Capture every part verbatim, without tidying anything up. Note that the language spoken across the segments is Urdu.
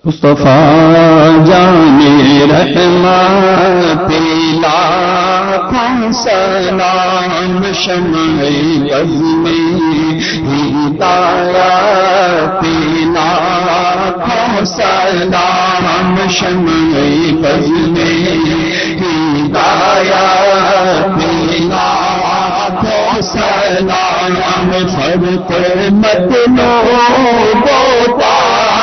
مصطفیٰ جان رحمت لاکھوں سلام شمع بز میں ہدایت لاکھوں سلام شمع بز میں ہدایت لاکھوں سلام فرق مطلوب ہوتا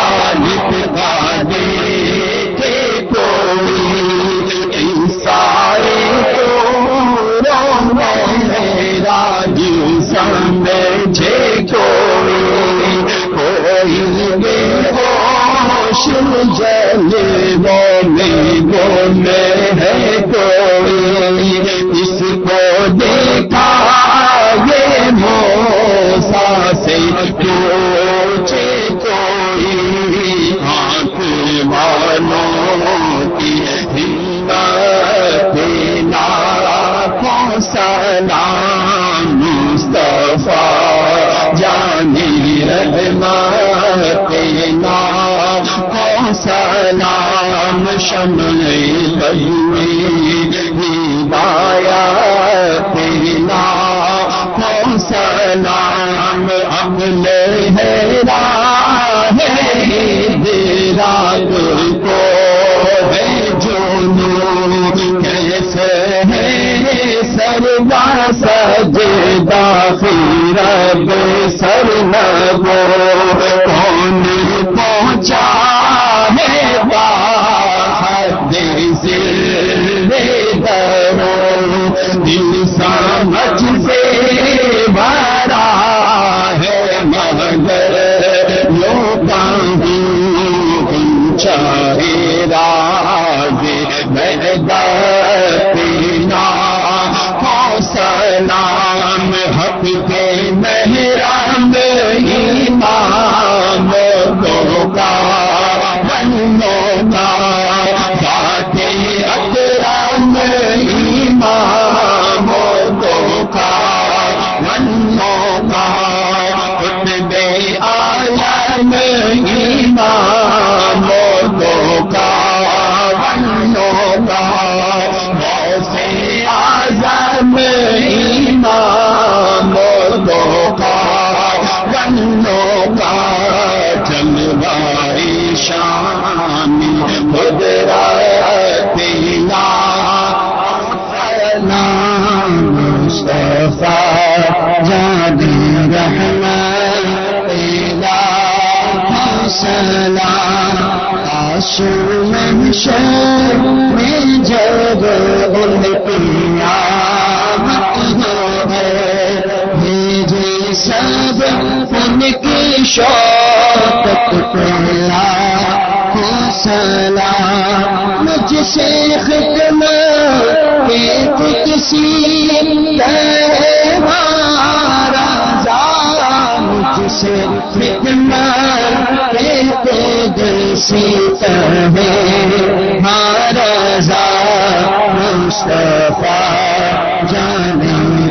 بولے بولے ہے کوئی اس کو دیکھا یہ موسیٰ سے پوچھے کوئی آنکھ والوں کی ہمت لاکھوں سلام مصطفیٰ جانی رحمت سلام شمع بز میں ہدایت لاکھوں سلام عقل ہے راہ ہدایت کو ہے جنون کیسے ہے سروا سجدہ رب سرنگو کون پہنچا دل سمجھ سے بڑا ہے مگر یوں کہیں چاہے راز بدت لاکھوں سلام حق کے محرم امام لوگوں کا بنوں کا ذات اکرم امام لوگوں کا بنوں کا قطب عالم امام لوگوں کا بنوں کا غوث اعظم امام لوگوں کا بنوں کا جلوہ شان قدرت سلام مصطفیٰ جان رحمت لاکھوں سلام عاشق محشر میں جب ان قیامت ہے بھیجے سب ان کی شوقت پہ لاکھوں سلام مجھ سے خدمت کے کسی تہوار مجھ سے خدمت کے کسی تہوار مصطفیٰ جان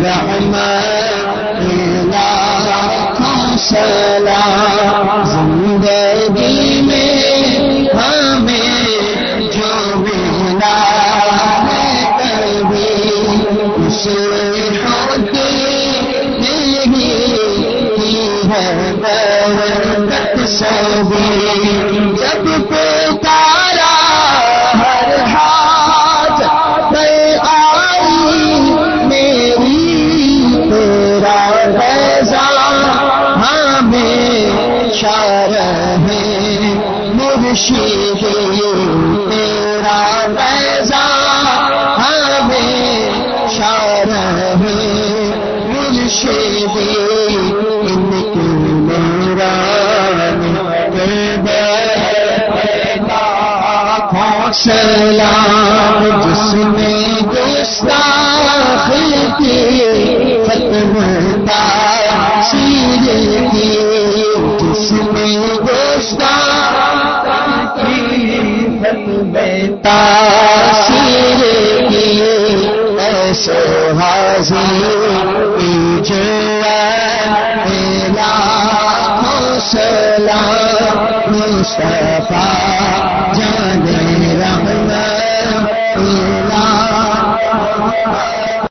رحمت لاکھوں سلام زندگی میں ہمیں جو ملا ہے کبھی اسے ہوتی نہیں ہے برکت سبھی جب پکارا ہر حاجت میں آئی میری تیرا رضا ہمیشہ رہے مرشد تیرا رضا ہمیشہ رہے مرشد ان کے نوران لاکھوں سلام جس میں گستاخی کی ختم تاثیر کی جس میں گستاخی ختم تاثیر کی ایسے حاضر لاکھوں سلام مصطفیٰ